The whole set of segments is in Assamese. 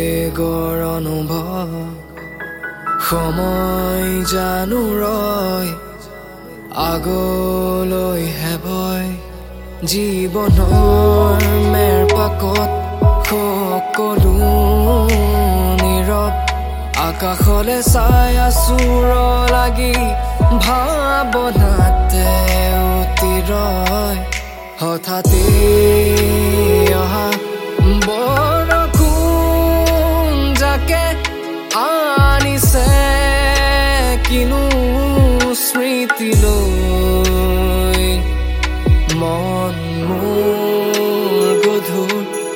বেগৰ অনুভৱ সময় জানো ৰয় আগলৈ হেবয় জীৱনৰ মেৰ পাকত সকলো নীৰৱ আকাশলে চাই আছুৰ লাগি ভাৱনাতে অতিৰয় হঠাতে অহা বৰষুণ যাকে আনিছে কিনো স্মৃতিলৈ মন মোৰ গধুৰ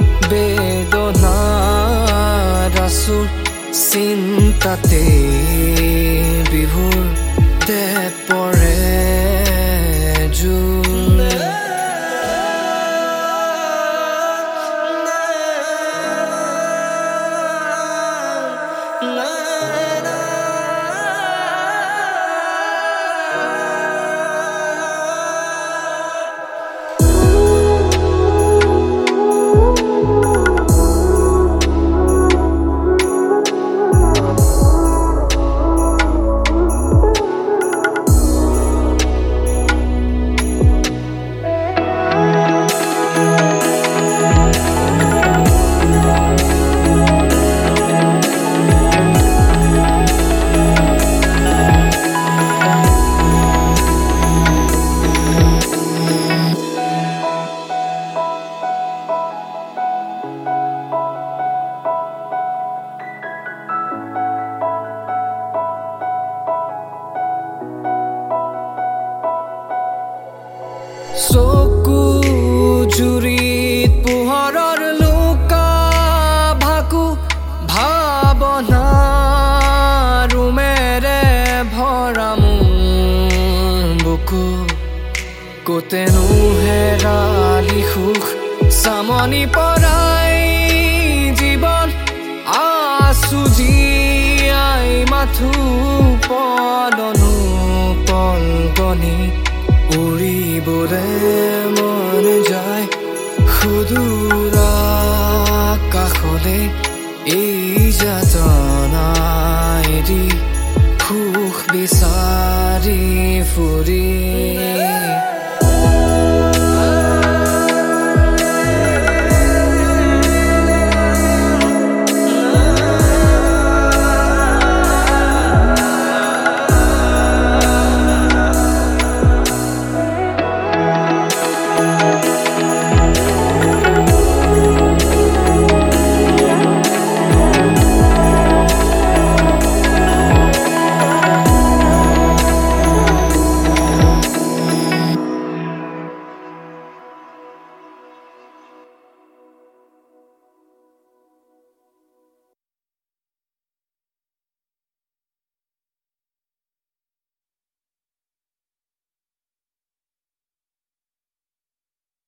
বেদনাৰ আছুৰ চিন্তাতে বিভোৰ দেহ পৰে জোৰ চকু জুৰিত পোহৰৰ লুকা ভাকু ভাৱনাৰ উমেৰে ভৰা মোৰ বুকু কতেনো হেৰালি সুখ চামনি পৰাই জীৱন আছু জীয়াই মাথো পলনো পলগনি উৰিবলে মন যায় সুদূৰ আকাশলে এই যাতনাইদি সুখ বিচাৰি ফুৰি